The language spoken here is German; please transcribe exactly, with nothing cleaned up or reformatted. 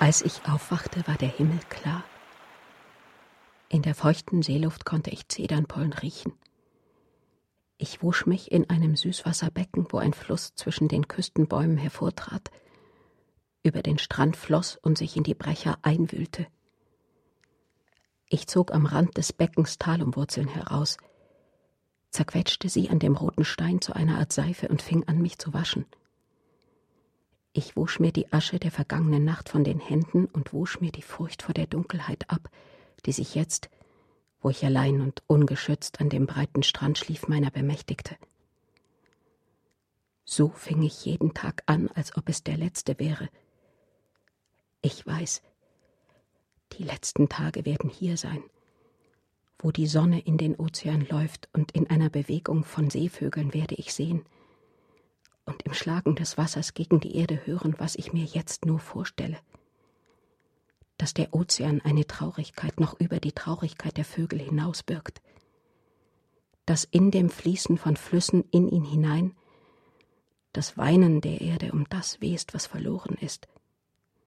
Als ich aufwachte, war der Himmel klar. In der feuchten Seeluft konnte ich Zedernpollen riechen. Ich wusch mich in einem Süßwasserbecken, wo ein Fluss zwischen den Küstenbäumen hervortrat, über den Strand floss und sich in die Brecher einwühlte. Ich zog am Rand des Beckens Talumwurzeln heraus, zerquetschte sie an dem roten Stein zu einer Art Seife und fing an, mich zu waschen. Ich wusch mir die Asche der vergangenen Nacht von den Händen und wusch mir die Furcht vor der Dunkelheit ab, die sich jetzt, wo ich allein und ungeschützt an dem breiten Strand schlief, meiner bemächtigte. So fing ich jeden Tag an, als ob es der letzte wäre. Ich weiß, die letzten Tage werden hier sein, wo die Sonne in den Ozean läuft, und in einer Bewegung von Seevögeln werde ich sehen und im Schlagen des Wassers gegen die Erde hören, was ich mir jetzt nur vorstelle. Dass der Ozean eine Traurigkeit noch über die Traurigkeit der Vögel hinausbirgt. Dass in dem Fließen von Flüssen in ihn hinein das Weinen der Erde um das west, was verloren ist.